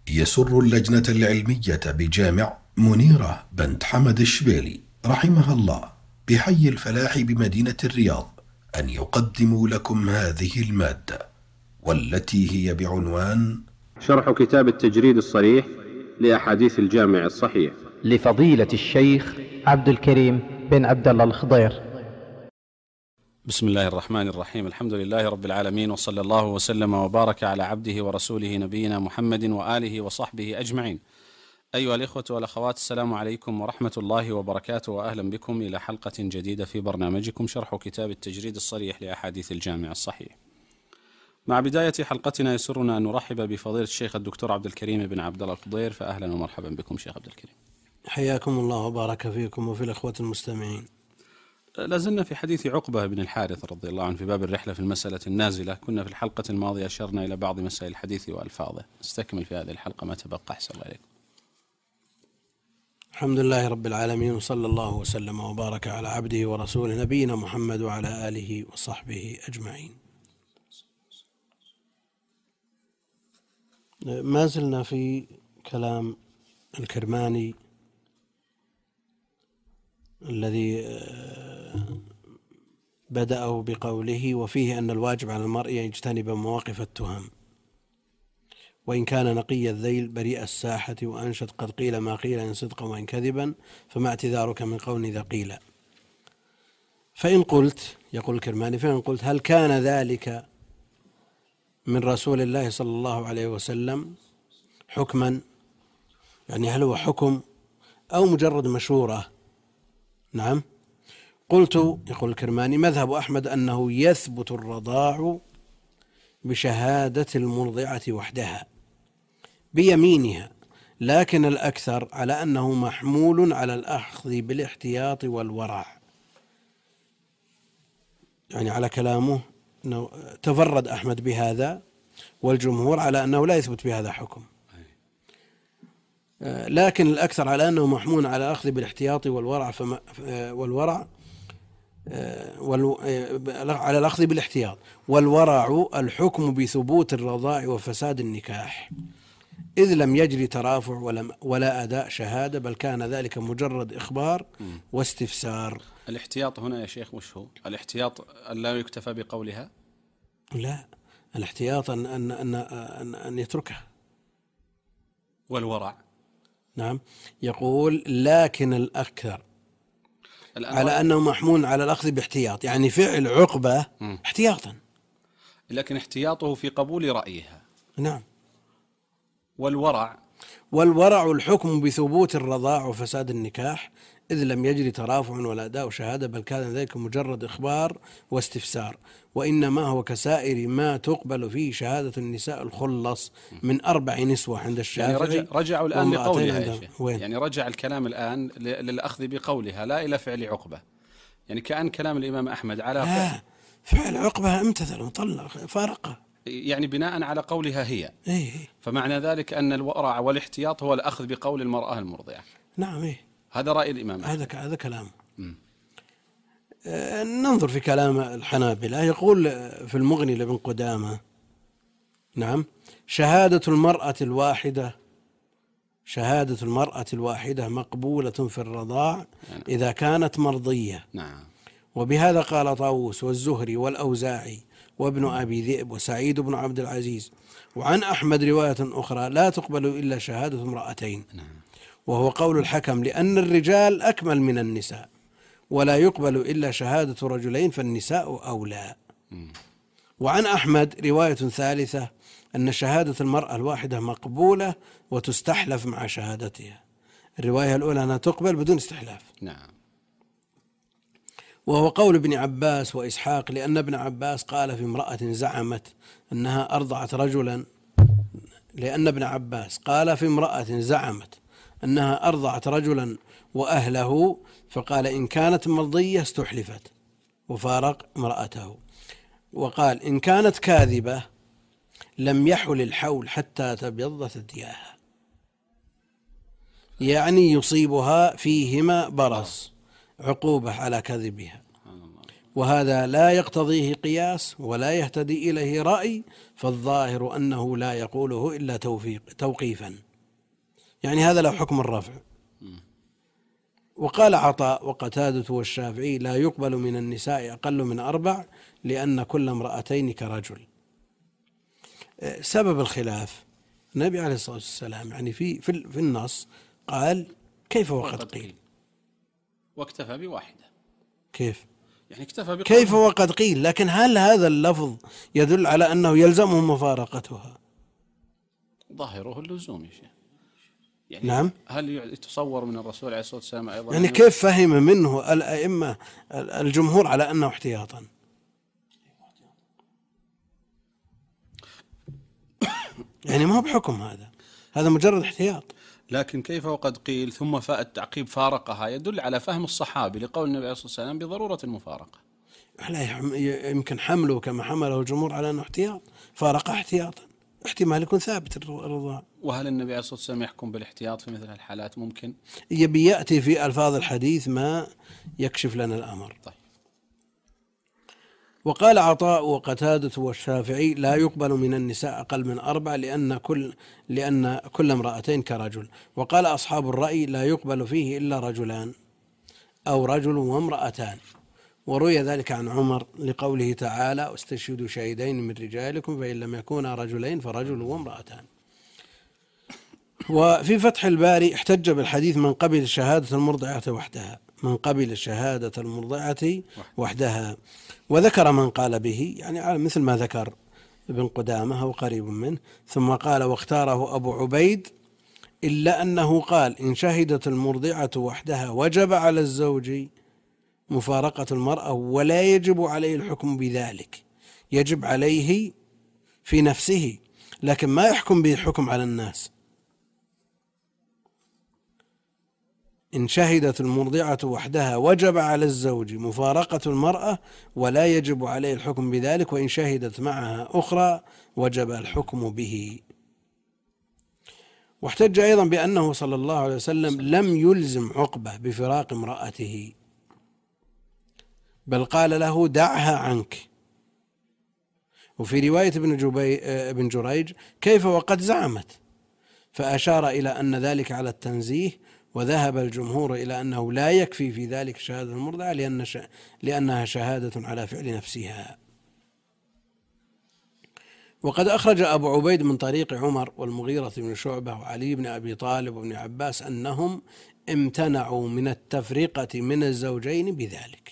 يسر اللجنة العلمية بجامع منيرة بنت حمد الشبيلي رحمها الله بحي الفلاح بمدينة الرياض أن يقدموا لكم هذه المادة، والتي هي بعنوان شرح كتاب التجريد الصريح لأحاديث الجامع الصحيح لفضيلة الشيخ عبد الكريم بن عبد الله الخضير. بسم الله الرحمن الرحيم. الحمد لله رب العالمين، وصلى الله وسلم وبارك على عبده ورسوله نبينا محمد وآله وصحبه أجمعين. أيها الإخوة والأخوات، السلام عليكم ورحمة الله وبركاته، وأهلا بكم إلى حلقة جديدة في برنامجكم شرح كتاب التجريد الصريح لأحاديث الجامع الصحيح. مع بداية حلقتنا يسرنا أن نرحب بفضيلة الشيخ الدكتور عبد الكريم بن عبد الله الخضير، فأهلا ومرحبا بكم شيخ عبد الكريم. حياكم الله وبارك فيكم وفي الأخوة المستمعين. لازلنا في حديث عقبة بن الحارث رضي الله عنه في باب الرحلة في المسألة النازلة. كنا في الحلقة الماضية أشرنا إلى بعض مسائل الحديث وألفاظه، نستكمل في هذه الحلقة ما تبقى. أحسن الله عليكم. الحمد لله رب العالمين، وصلى الله وسلم وبارك على عبده ورسوله نبينا محمد وعلى آله وصحبه أجمعين. ما زلنا في كلام الكرماني الذي بدأه بقوله: وفيه أن الواجب على المرء أن يجتنب مواقف التهم، وإن كان نقي الذيل بريء الساحة، وأنشد قد قيل ما قيل إن صدقا وإن كذبا، فما اعتذارك من قول إذا قيل. فإن قلت، يقول الكرماني، فإن قلت هل كان ذلك من رسول الله صلى الله عليه وسلم حكما، يعني هل هو حكم أو مجرد مشورة؟ نعم. قلت، يقول الكرماني، مذهب أحمد أنه يثبت الرضاع بشهادة المرضعة وحدها بيمينها، لكن الأكثر على أنه محمول على الأخذ بالاحتياط والورع. يعني على كلامه أنه تفرد أحمد بهذا، والجمهور على أنه لا يثبت بهذا حكم، لكن الأكثر على أنه محمول على الأخذ بالاحتياط والورع، على الأخذ بالاحتياط والورع الحكم بثبوت الرضاع وفساد النكاح، إذ لم يجري ترافع ولا أداء شهادة، بل كان ذلك مجرد إخبار واستفسار. الاحتياط هنا يا شيخ وش هو؟ الاحتياط أن لا يكتفى بقولها؟ لا، الاحتياط أن يتركها. والورع؟ نعم. يقول لكن الأكثر على أنه محمول على الأخذ باحتياط، يعني فعل عقبة احتياطا، لكن احتياطه في قبول رأيها. نعم. والورع الحكم بثبوت الرضاع وفساد النكاح، إذ لم يجري ترافع ولا أداء شهادة، بل كان ذلك مجرد إخبار واستفسار، وإنما هو كسائر ما تقبل فيه شهادة النساء الخلص من 4 نسوة عند الشافعي. يعني رجعوا الآن لقولها يا شيخ. يعني رجع الكلام الآن للأخذ بقولها لا إلى فعل عقبة، يعني كأن كلام الإمام أحمد على فعل عقبة امتثل وطلق فارقه، يعني بناء على قولها هي. إيه. فمعنى ذلك أن الورع والاحتياط هو الأخذ بقول المرأة المرضعة. نعم. إيه. هذا رأي الإمام. هذا كلام. ننظر في كلام الحنابلة. يقول في المغني لابن قدامة: نعم، شهادة المرأة الواحدة مقبولة في الرضاع إذا كانت مرضية. نعم. وبهذا قال طاووس والزهري والأوزاعي وابن أبي ذئب وسعيد بن عبد العزيز. وعن أحمد رواية أخرى: لا تقبل إلا شهادة امرأتين. نعم. وهو قول الحكم، لأن الرجال أكمل من النساء، ولا يقبل إلا شهادة رجلين، فالنساء أولى. وعن أحمد رواية ثالثة: أن شهادة المرأة الواحدة مقبولة وتستحلف مع شهادتها. الرواية الأولى أنها تقبل بدون استحلاف. نعم. وهو قول ابن عباس وإسحاق، لأن ابن عباس قال في امرأة زعمت أنها أرضعت رجلا، وأهله، فقال إن كانت مرضية استحلفت وفارق امرأته. وقال إن كانت كاذبة لم يحل الحول حتى تبيض ثدياها، يعني يصيبها فيهما برص عقوبة على كذبها. وهذا لا يقتضيه قياس ولا يهتدي إليه رأي، فالظاهر أنه لا يقوله إلا توقيفا، يعني هذا له حكم الرفع. وقال عطاء وقتادة والشافعي لا يقبل من النساء أقل من 4 لأن كل امرأتين كرجل. سبب الخلاف النبي عليه الصلاة والسلام يعني في النص قال كيف وقد قيل، واكتفى بواحدة. كيف يعني اكتفى كيف وقد قيل، لكن هل هذا اللفظ يدل على أنه يلزمهم مفارقتها؟ ظاهره اللزوم يا شيخ. يعني نعم. هل يتصور من الرسول عليه الصلاة والسلام أيضا يعني كيف فهم منه الأئمة الجمهور على أنه احتياطا؟ يعني ما هو بحكم هذا مجرد احتياط. لكن كيف وقد قيل ثم فاء التعقيب فارقها يدل على فهم الصحابي لقول النبي عليه الصلاة والسلام بضرورة المفارقة. لا يمكن حمله كما حمله الجمهور على أنه احتياط، فارق احتياطا، احتمال يكون ثابت الرضاع. وهل النبي عليه الصلاة والسلام يحكم بالاحتياط في مثل الحالات؟ ممكن يأتي في ألفاظ الحديث ما يكشف لنا الأمر. طيب. وقال عطاء وقتادة والشافعي لا يقبل من النساء أقل من 4 لأن كل امرأتين كرجل. وقال أصحاب الرأي لا يقبل فيه إلا رجلان أو رجل وامرأتان، وروي ذلك عن عمر لقوله تعالى واستشهدوا شهيدين من رجالكم فإن لم يكونا رجلين فرجل وامرأتان. وفي فتح الباري احتج بالحديث من قبل شهادة المرضعة وحدها، من قبل شهادة المرضعة وحدها، وذكر من قال به يعني مثل ما ذكر ابن قدامة أو قريب منه. ثم قال واختاره أبو عبيد إلا أنه قال إن شهدت المرضعة وحدها وجب على الزوج مفارقة المرأة ولا يجب عليه الحكم بذلك، يجب عليه في نفسه لكن ما يحكم به حكم على الناس. إن شهدت المرضعة وحدها وجب على الزوج مفارقة المرأة ولا يجب عليه الحكم بذلك، وإن شهدت معها أخرى وجب الحكم به. واحتج أيضا بأنه صلى الله عليه وسلم لم يلزم عقبة بفراق امرأته، بل قال له دعها عنك. وفي رواية ابن جريج كيف وقد زعمت، فأشار إلى أن ذلك على التنزيه، وذهب الجمهور إلى أنه لا يكفي في ذلك شهادة المرضعة لأنها شهادة على فعل نفسها. وقد أخرج أبو عبيد من طريق عمر والمغيرة بن شعبة وعلي بن أبي طالب وابن عباس أنهم امتنعوا من التفرقة من الزوجين بذلك.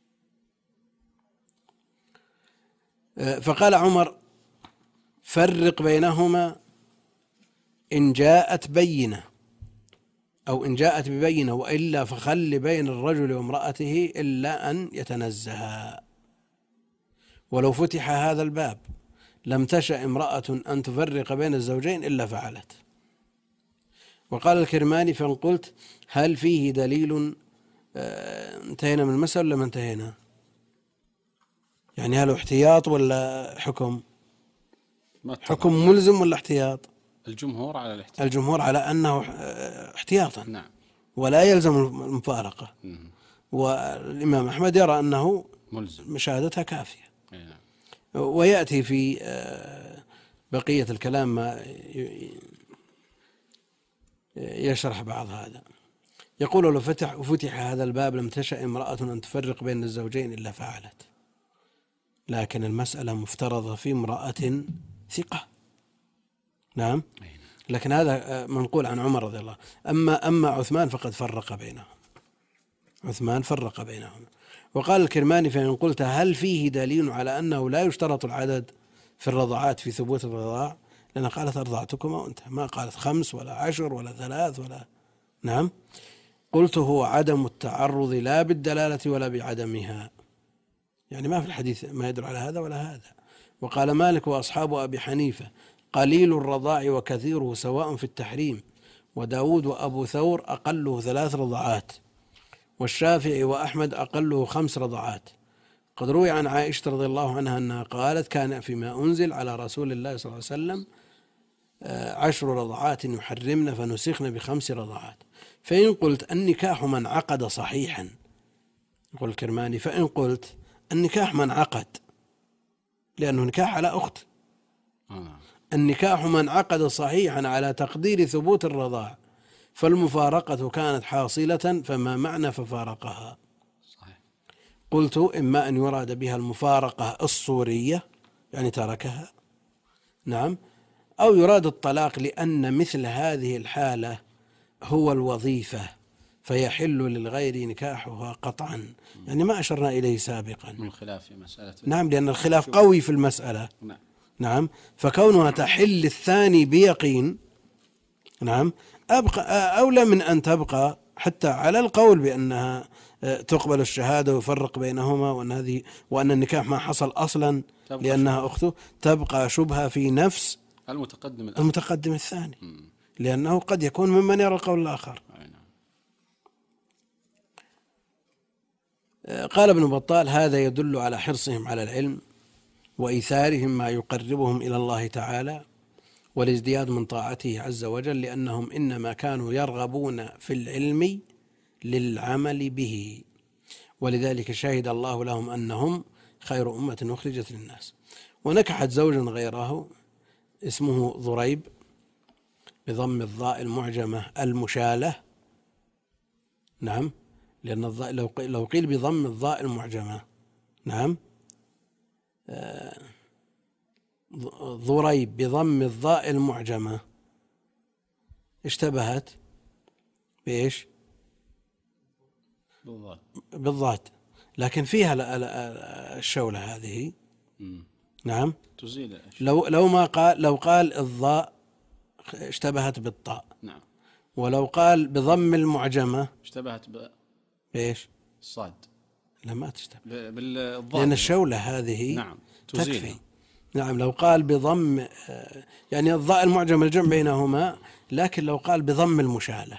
فقال عمر فرق بينهما إن جاءت بينة أو إن جاءت ببينة، وإلا فخل بين الرجل وامرأته إلا أن يتنزها. ولو فتح هذا الباب لم تشأ امرأة أن تفرق بين الزوجين إلا فعلت. وقال الكرماني فإن قلت هل فيه دليل، انتهينا من المسألة ولا ما انتهينا؟ يعني هل احتياط ولا حكم؟ حكم ملزم ولا احتياط؟ الجمهور على الاحتياط، الجمهور على أنه احتياطا. نعم. ولا يلزم المفارقة. والإمام أحمد يرى أنه ملزم، مشاهدتها كافية. نعم. ويأتي في بقية الكلام ما يشرح بعض هذا. يقول لو فتح هذا الباب لم تشأ امرأة أن تفرق بين الزوجين إلا فعلت، لكن المسألة مفترضة في امرأة ثقة. نعم. لكن هذا منقول عن عمر رضي الله. أما عثمان فقد فرق بينهم، عثمان فرق بينهم. وقال الكرماني فإن قلت هل فيه دليل على أنه لا يشترط العدد في الرضعات في ثبوت الرضاع؟ لأن قالت أرضعتكما وأنت، ما قالت 5 ولا 10 ولا 3 ولا. نعم. قلت هو عدم التعرض لا بالدلالة ولا بعدمها، يعني ما في الحديث ما يدل على هذا ولا هذا. وقال مالك وأصحاب أبي حنيفة قليل الرضاع وكثيره سواء في التحريم، وداود وأبو ثور أقله 3 رضعات، والشافعي وأحمد أقله 5 رضعات. قد روي عن عائشة رضي الله عنها أنها قالت كان فيما أنزل على رسول الله صلى الله عليه وسلم 10 رضعات يحرمن فنسخن ب5 رضعات. فإن قلت النكاح من عقد صحيحا، يقول الكرماني فإن قلت النكاح ما انعقد، لأنه نكاح على أخت. النكاح ما انعقد صحيحا على تقدير ثبوت الرضاع، فالمفارقة كانت حاصلة، فما معنى ففارقها؟ صحيح. قلت إما أن يراد بها المفارقة الصورية يعني تركها، نعم، أو يراد الطلاق لأن مثل هذه الحالة هو الوظيفة فيحل للغير نكاحها قطعا، يعني ما أشرنا إليه سابقا من الخلاف في مسألة. نعم، لأن الخلاف قوي في المسألة. نعم. نعم، فكونها تحل الثاني بيقين، نعم، أبقى أولى من أن تبقى حتى على القول بأنها تقبل الشهادة ويفرق بينهما، وأن النكاح ما حصل أصلا لأنها أخته، تبقى شبهة في نفس المتقدم الثاني، لأنه قد يكون ممن يرى القول الآخر. قال ابن بطال: هذا يدل على حرصهم على العلم وإيثارهم ما يقربهم إلى الله تعالى والازدياد من طاعته عز وجل، لأنهم إنما كانوا يرغبون في العلم للعمل به، ولذلك شهد الله لهم أنهم خير أمة أخرجت للناس. ونكحت زوجا غيره اسمه ضريب بضم الضاء المعجمة المشالة، نعم، لأن لو قيل بضم الضاء المعجمة، نعم، ضريب بضم الضاء المعجمة اشتبهت بإيش؟ بالضاد، لكن فيها الشولة هذه، نعم، تزيل. لو قال الضاء اشتبهت بالطاء، نعم، ولو قال بضم المعجمة اشتبهت بإيش؟ الصاد. لا، ما تشتبه بالضاد، لأن الشولة هذه نعم تكفي. نعم، لو قال بضم يعني الضاء المعجمة الجمع بينهما، لكن لو قال بضم المشالة،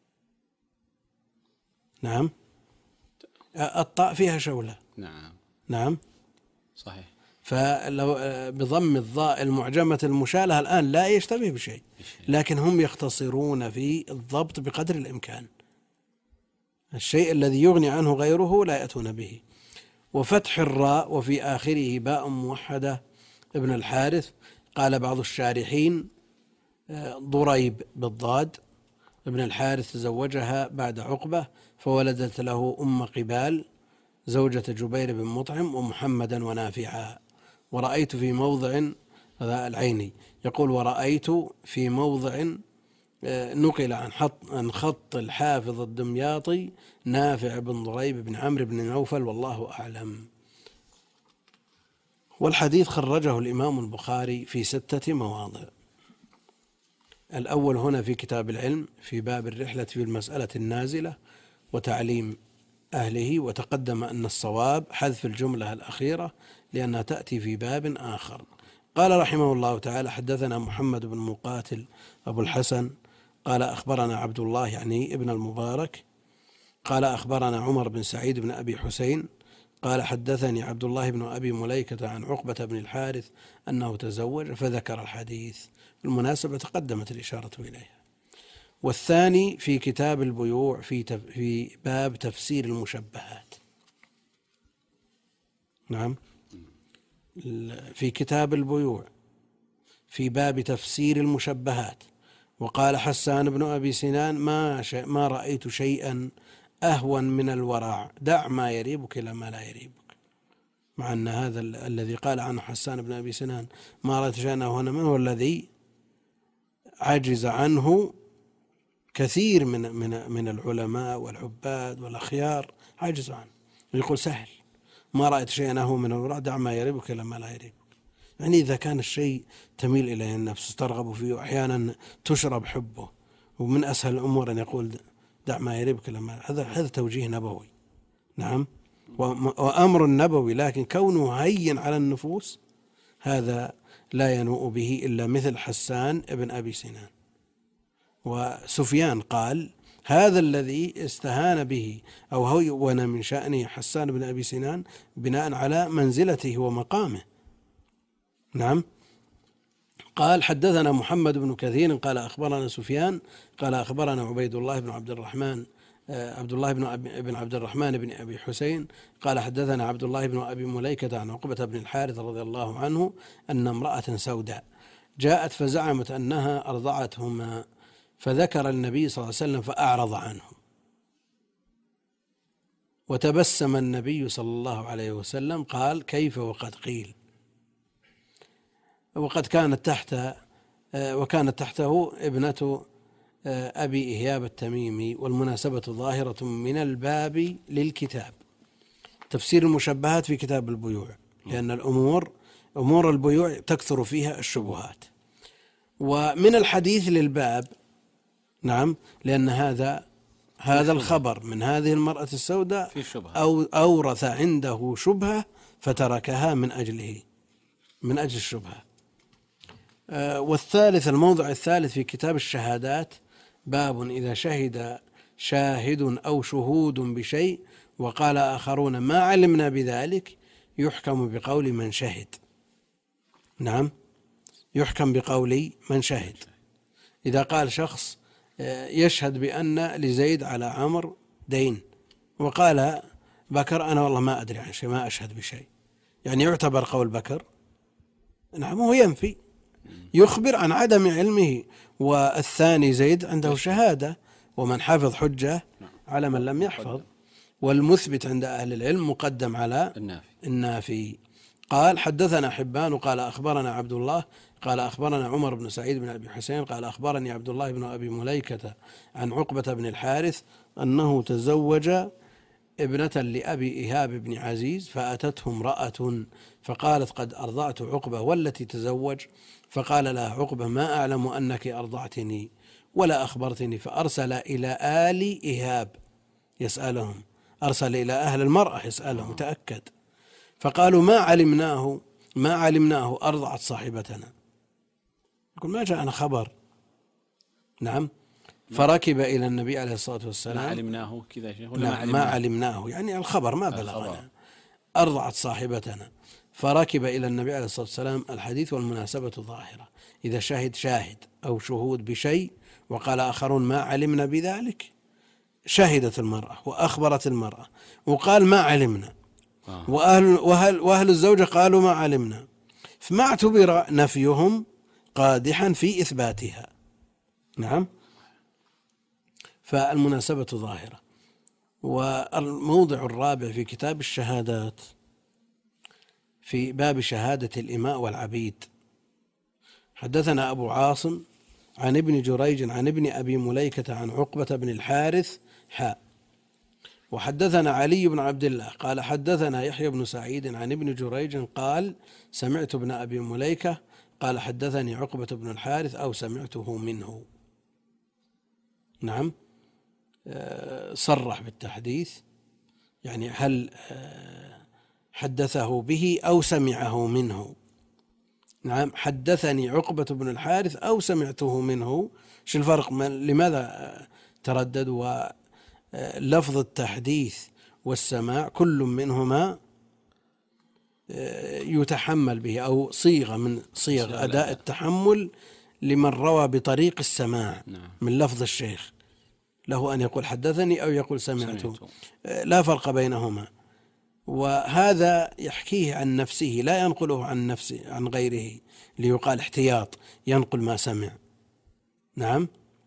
نعم، الطاء فيها شولة، نعم، نعم، صحيح. فلو بضم الضاء المعجمة المشالة الآن لا يشتبه بشيء، لكن هم يختصرون في الضبط بقدر الإمكان، الشيء الذي يغني عنه غيره لا يأتون به. وفتح الراء وفي آخره باء موحدة ابن الحارث. قال بعض الشارحين ضريب بالضاد، ابن الحارث تزوجها بعد عقبة فولدت له أم قبال زوجة جبير بن مطعم ومحمدا ونافعا. ورأيت في موضع، هذا العيني يقول: ورأيت في موضع نقل عن خط الحافظ الدمياطي نافع بن ضريب بن عمرو بن نوفل، والله أعلم. والحديث خرجه الإمام البخاري في 6 مواضع. الأول هنا في كتاب العلم في باب الرحلة في المسألة النازلة وتعليم أهله، وتقدم أن الصواب حذف الجملة الأخيرة لأنها تأتي في باب آخر. قال رحمه الله تعالى: حدثنا محمد بن مقاتل أبو الحسن قال أخبرنا عبد الله يعني ابن المبارك قال أخبرنا عمر بن سعيد بن أبي حسين قال حدثني عبد الله بن أبي مليكة عن عقبة بن الحارث أنه تزوج، فذكر الحديث. بالمناسبة تقدمت الإشارة إليها. والثاني في كتاب البيوع في باب تفسير المشبهات، نعم، في كتاب البيوع في باب تفسير المشبهات. وقال حسان بن أبي سنان: ما رأيت شيئا أهون من الورع، دع ما يريبك إلى ما لا يريبك. مع أن هذا الذي قال عنه حسان بن أبي سنان ما رأيت شيئا أهون منه هو الذي عجز عنه كثير من العلماء والعباد والأخيار، عجز عنه، ويقول سهل: ما رأيت شيئا أهون من الورع، دع ما يريبك إلى ما لا يريبك. يعني إذا كان الشيء تميل إليه النفس ترغب فيه وأحيانا تشرب حبه، ومن أسهل الأمور أن يقول دع ما يريبك لما، هذا توجيه نبوي، نعم، وأمر نبوي، لكن كونه هين على النفوس هذا لا ينوء به إلا مثل حسان ابن أبي سنان. وسفيان قال: هذا الذي استهان به أو هون من شأنه حسان بن أبي سنان بناء على منزلته ومقامه، نعم. قال: حدثنا محمد بن كثير قال أخبرنا سفيان قال أخبرنا عبيد الله بن عبد الرحمن عبد الله بن عبد الرحمن بن أبي حسين قال حدثنا عبد الله بن أبي مليكة عن عقبة بن الحارث رضي الله عنه أن امرأة سوداء جاءت فزعمت أنها أرضعتهما، فذكر النبي صلى الله عليه وسلم فأعرض عنه، وتبسم النبي صلى الله عليه وسلم قال: كيف وقد قيل. وقد وكانت تحته ابنة أبي إيهاب التميمي، والمناسبة ظاهرة من الباب للكتاب. تفسير المشبهات في كتاب البيوع، لأن أمور البيوع تكثر فيها الشبهات، ومن الحديث للباب، نعم، لأن هذا الخبر من هذه المرأة السوداء أو أورث عنده شبهة فتركها من أجل الشبهة. والثالث، الموضع الثالث في كتاب الشهادات: باب إذا شهد شاهد أو شهود بشيء وقال آخرون ما علمنا بذلك، يحكم بقول من شهد. نعم، يحكم بقول من شهد. إذا قال شخص يشهد بأن لزيد على عمرو دين، وقال بكر أنا والله ما أدري عن شيء، ما أشهد بشيء، يعني يعتبر قول بكر؟ نعم، هو ينفي، يخبر عن عدم علمه. والثاني زيد عنده شهادة، ومن حفظ حجة على من لم يحفظ، والمثبت عند أهل العلم مقدم على النافي. قال حدثنا حبان قال أخبرنا عبد الله قال أخبرنا عمر بن سعيد بن أبي حسين قال أخبرني عبد الله بن أبي مليكة عن عقبة بن الحارث أنه تزوج ابنة لأبي إيهاب بن عزيز، فأتته امرأة فقالت قد أرضعت عقبة والتي تزوج، فقال لها عقبة ما أعلم أنك أرضعتني ولا أخبرتني، فأرسل إلى آل إيهاب يسألهم، أرسل إلى أهل المرأة يسألهم تأكد، فقالوا ما علمناه أرضعت صاحبتنا، يقول ما جاءنا خبر. نعم، فركب إلى النبي عليه الصلاة والسلام. ما علمناه كذا شيء، ما علمناه يعني الخبر ما بلغنا، أرضعت صاحبتنا. فركب إلى النبي عليه الصلاة والسلام الحديث، والمناسبة ظاهرة. إذا شاهد أو شهود بشيء وقال آخرون ما علمنا بذلك، شهدت المرأة وأخبرت المرأة وقال ما علمنا، وأهل الزوجة قالوا ما علمنا، فما اعتبر نفيهم قادحا في إثباتها. نعم، فالمناسبة ظاهرة. والموضع الرابع في كتاب الشهادات في باب شهادة الإماء والعبيد: حدثنا أبو عاصم عن ابن جريج عن ابن أبي مليكة عن عقبة بن الحارث وحدثنا علي بن عبد الله قال حدثنا يحيى بن سعيد عن ابن جريج قال سمعت ابن أبي مليكة قال حدثني عقبة بن الحارث أو سمعته منه. نعم، صرح بالتحديث، يعني هل حدثه به أو سمعه منه. نعم، حدثني عقبة بن الحارث أو سمعته منه، شو الفرق؟ لماذا تردد؟ ولفظ التحديث والسماع كل منهما يتحمل به، أو صيغة من صيغ أداء التحمل لمن روى بطريق السماع من لفظ الشيخ، له أن يقول حدثني أو يقول سمعته، لا فرق بينهما. وهذا يحكيه عن نفسه، لا ينقله عن نفسه عن غيره ليقال احتياط ينقل ما سمع. نعم،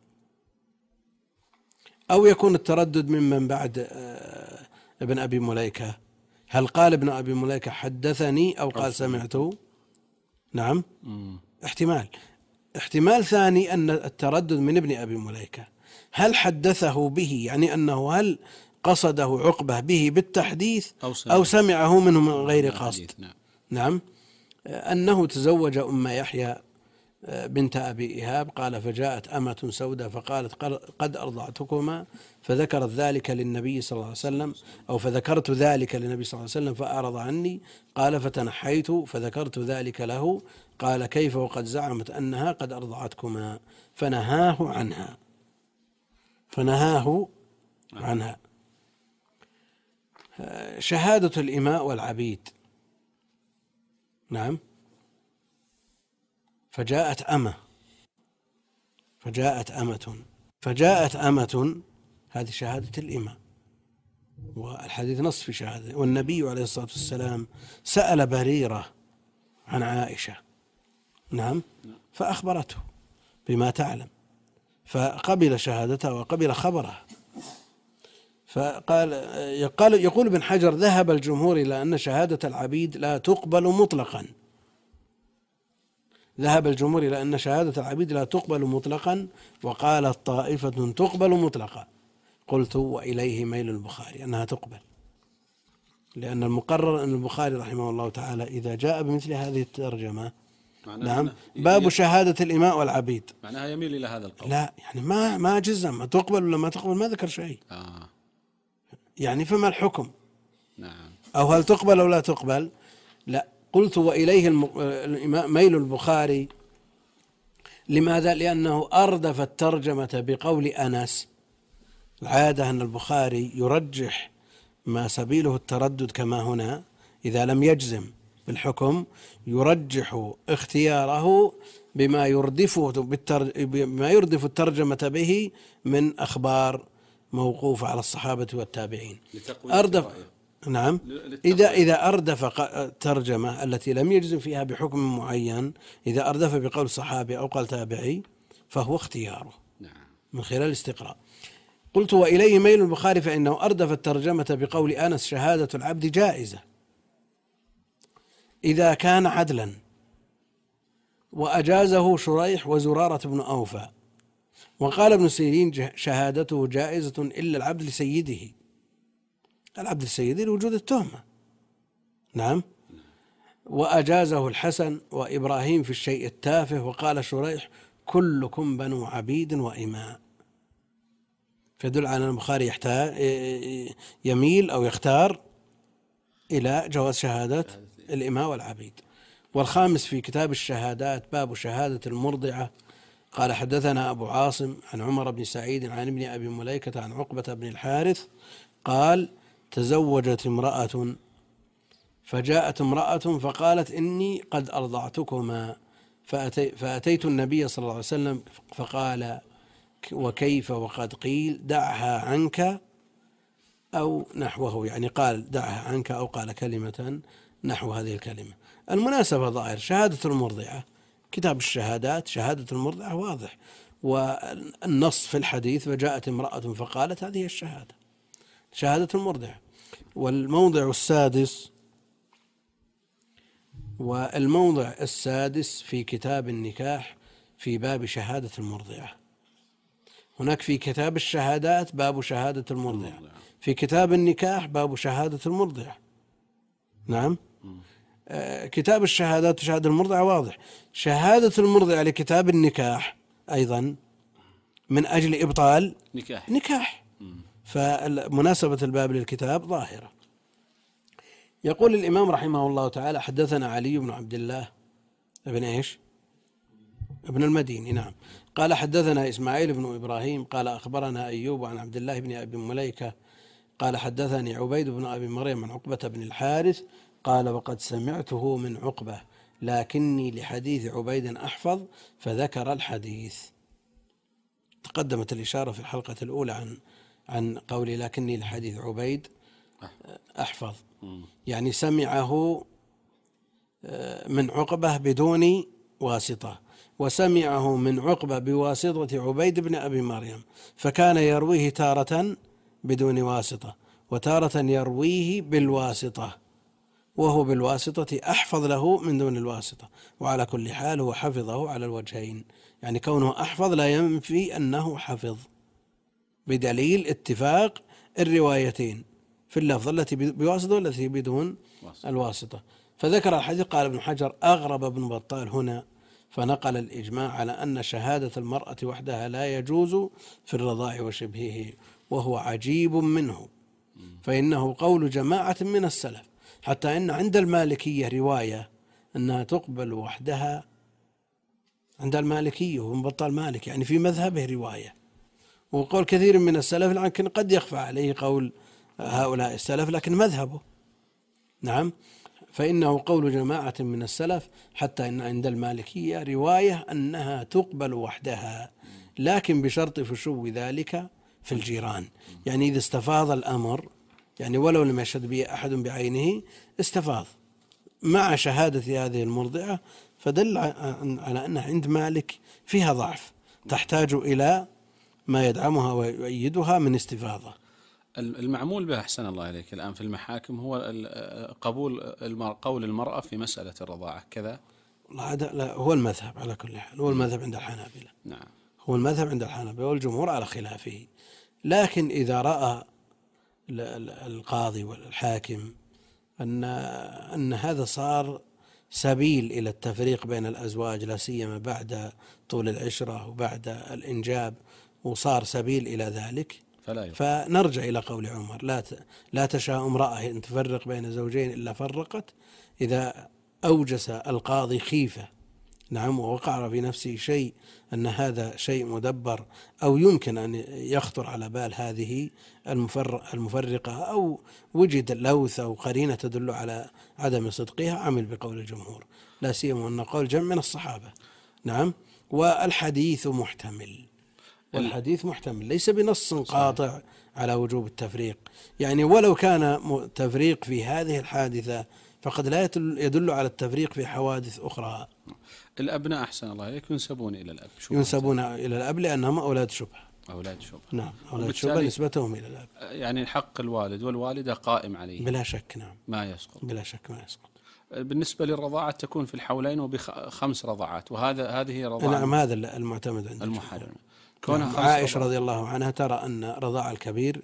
أو يكون التردد ممن بعد ابن أبي مليكة، هل قال ابن أبي مليكة حدثني أو قال سمعته؟ نعم، احتمال ثاني أن التردد من ابن أبي مليكة، هل حدثه به، يعني أنه هل قصده عقبة به بالتحديث أو سمعه منه من غير قصد. نعم، أنه تزوج أم يحيى بنت أبي إيهاب قال فجاءت أمة سوداء فقالت قد أرضعتكما، فذكرت ذلك للنبي صلى الله عليه وسلم، أو فذكرت ذلك للنبي صلى الله عليه وسلم فأعرض عني، قال فتنحيت فذكرت ذلك له، قال كيف وقد زعمت أنها قد أرضعتكما، فنهاه عنها. شهادة الإماء والعبيد. نعم، فجاءت أمة هذه شهادة الإمام، والحديث نص في شهادة. والنبي عليه الصلاة والسلام سأل بريرة عن عائشة، نعم، فأخبرته بما تعلم، فقبل شهادتها وقبل خبرها. يقول ابن حجر: ذهب الجمهور إلى أن شهادة العبيد لا تقبل مطلقا. ذهب الجمهور إلى أن شهادة العبيد لا تقبل مطلقا، وقالت طائفة تقبل مطلقا. قلت: وإليه ميل البخاري أنها تقبل، لأن المقرر أن البخاري رحمه الله تعالى إذا جاء بمثل هذه الترجمة، نعم، باب شهادة الإماء والعبيد، معناها يميل إلى هذا القول. لا يعني ما جزم تقبل ولا ما تقبل، ما ذكر شيء. يعني فما الحكم؟ نعم. أو هل تقبل أو لا تقبل؟ لا. قلت: وإليه ميل البخاري. لماذا؟ لأنه أردف الترجمة بقول أنس. العادة أن البخاري يرجح ما سبيله التردد، كما هنا إذا لم يجزم بالحكم يرجح اختياره بما يردف الترجمة به من أخبار موقوفة على الصحابة والتابعين. أردف، نعم، إذا أردف الترجمة التي لم يجزم فيها بحكم معين، إذا أردف بقول صحابي أو قال تابعي فهو اختياره من خلال الاستقراء. قلت: وإليه ميل البخاري فإنه أردف الترجمة بقول أنس: شهادة العبد جائزة إذا كان عدلا، وأجازه شريح وزرارة بن أوفى. وقال ابن سيرين: شهادته جائزة إلا العبد لسيده. العبد لسيده لوجود التهمة، نعم. وأجازه الحسن وإبراهيم في الشيء التافه. وقال شريح: كلكم بنو عبيد وإماء. فيدل على أن البخاري يميل أو يختار إلى جواز شهادة الإماء والعبيد. والخامس في كتاب الشهادات باب شهادة المرضعة. قال: حدثنا أبو عاصم عن عمر بن سعيد عن ابن أبي مليكة عن عقبة بن الحارث قال: تزوجت امرأة، فجاءت امرأة فقالت: إني قد أرضعتكما، فأتيت النبي صلى الله عليه وسلم فقال: وكيف وقد قيل دعها عنك أو نحوه، يعني قال دعها عنك أو قال كلمة نحو هذه الكلمة. المناسبة ظاهر شهادة المرضعة، كتاب الشهادات شهادة المرضعة واضح، والنص في الحديث: فجاءت امرأة فقالت، هذه الشهادة شهادة المرضعة. والموضع السادس في كتاب النكاح في باب شهادة المرضعة. هناك في كتاب الشهادات باب شهادة المرضعة، في كتاب النكاح باب شهادة المرضعة، نعم. كتاب الشهادات وشهادة المرضعة واضح. شهادة المرضعة لكتاب النكاح أيضا من أجل إبطال نكاح. فمناسبة الباب للكتاب ظاهرة. يقول الإمام رحمه الله تعالى: حدثنا علي بن عبد الله ابن إيش؟ ابن المديني، نعم. قال: حدثنا إسماعيل بن إبراهيم قال: أخبرنا أيوب عن عبد الله بن أبي مليكة قال: حدثني عبيد بن أبي مريم عن عقبة بن الحارث قال: وقد سمعته من عقبة لكني لحديث عبيد أحفظ، فذكر الحديث. تقدمت الإشارة في الحلقة الأولى عن قولي لكني لحديث عبيد أحفظ، يعني سمعه من عقبة بدون واسطة، وسمعه من عقبة بواسطة عبيد بن أبي مريم، فكان يرويه تارة بدون واسطة وتارة يرويه بالواسطة، وهو بالواسطة أحفظ له من دون الواسطة. وعلى كل حال هو حفظه على الوجهين، يعني كونه أحفظ لا ينفي أنه حفظ، بدليل اتفاق الروايتين في اللفظ التي بواسطة والتي بدون الواسطة. فذكر الحديث. قال ابن حجر: أغرب ابن بطال هنا، فنقل الإجماع على أن شهادة المرأة وحدها لا يجوز في الرضاع وشبهه، وهو عجيب منه، فإنه قول جماعة من السلف، حتى إن عند المالكية رواية أنها تقبل وحدها، عند المالكية وابن بطال مالك، يعني في مذهبه رواية، وقول كثير من السلف، لكن قد يخفى عليه قول هؤلاء السلف لكن مذهبه، نعم. فإنه قول جماعة من السلف، حتى إن عند المالكية رواية أنها تقبل وحدها، لكن بشرط فشو ذلك في الجيران. يعني إذا استفاض الأمر، يعني ولو لم يشهد به أحد بعينه استفاض مع شهادة هذه المرضعة، فدل على أن عند مالك فيها ضعف تحتاج إلى ما يدعمها ويؤيدها من استفاضة. المعمول به أحسن الله إليك الآن في المحاكم هو قبول قول المرأة في مسألة الرضاعة كذا. لا، هو المذهب على كل حال، هو المذهب عند الحنابلة. نعم، هو المذهب عند الحنابلة والجمهور على خلافه. لكن إذا رأى القاضي والحاكم أن هذا صار سبيل إلى التفريق بين الأزواج، لا سيما بعد طول العشرة وبعد الإنجاب، وصار سبيل إلى ذلك، فنرجع إلى قول عمر: لا تشاء امرأة أن تفرق بين زوجين إلا فرقت. إذا أوجس القاضي خيفة، نعم، ووقع في نفسه شيء أن هذا شيء مدبر أو يمكن أن يخطر على بال هذه المفرقة، أو وجد لوث أو قرينة تدل على عدم صدقها، عمل بقول الجمهور، لا سيما أن قول جمع من الصحابة. نعم، والحديث محتمل، والحديث محتمل ليس بنص قاطع على وجوب التفريق. يعني ولو كان تفريق في هذه الحادثة فقد لا يدل على التفريق في حوادث أخرى. الأبناء أحسن الله إليك ينسبون إلى الأب، ينسبون إلى الأب لأنهم أولاد شبهة. أولاد شبهة، نعم، أولاد شبهة نسبتهم إلى الأب. يعني حق الوالد والوالدة قائم عليه بلا شك. نعم، ما يسقط، بلا شك ما يسقط. بالنسبة للرضاعة تكون في الحولين وب5 رضعات، هذه رضاعة. نعم، هذا المعتمد عند المحرم. نعم. عائشة رضي الله عنها ترى أن رضاع الكبير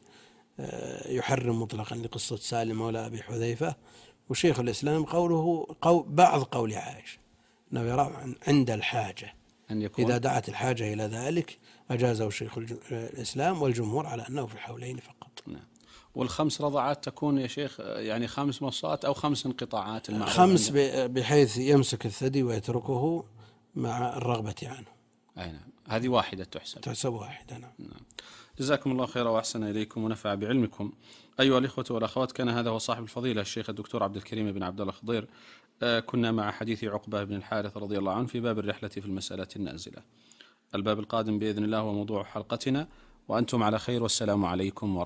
يحرم مطلقا لقصة سالم مولى أبي حذيفة. وشيخ الإسلام بعض قول عائشة أنه يرى عند الحاجة، أن يكون إذا دعت الحاجة إلى ذلك أجازه شيخ الإسلام، والجمهور على أنه في الحولين فقط. نعم. وال5 رضعات تكون يا شيخ يعني 5 مصات أو 5 انقطاعات، 5 بحيث يمسك الثدي ويتركه مع الرغبة عنه. أي نعم، هذه واحدة تحسب واحدة. نعم. جزاكم الله خيرا وأحسن إليكم ونفع بعلمكم. أيها الإخوة والأخوات، كان هذا هو صاحب الفضيلة الشيخ الدكتور عبد الكريم بن عبد الله الخضير. كنا مع حديث عقبة بن الحارث رضي الله عنه في باب الرحلة في المسألة النازلة. الباب القادم بإذن الله وموضوع حلقتنا. وأنتم على خير، والسلام عليكم ورحمة الله.